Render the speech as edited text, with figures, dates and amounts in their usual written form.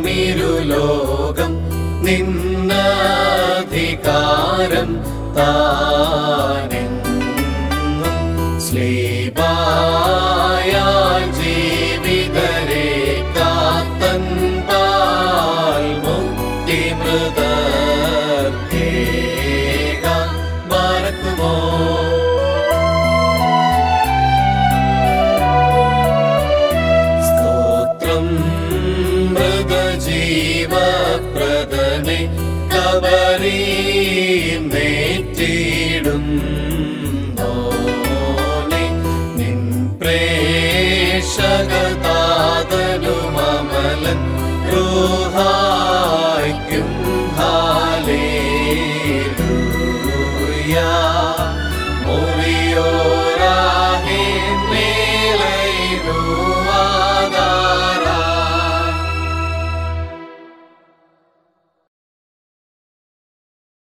ഇരുലോകം നിന്നധികാരം താനെങ്ങും സ്ലീബായാൽ ജീവിതരെ കാത്തൻ പാൽ മുക്തിമൃതർക്കേകാൻ മറക്കുമോ? ജീവപ്രദനെ കബരീന്നേറ്റിടുന്നോനെ നിൻ പ്രേക്ഷകതാതനുമമലൻ റൂഹാ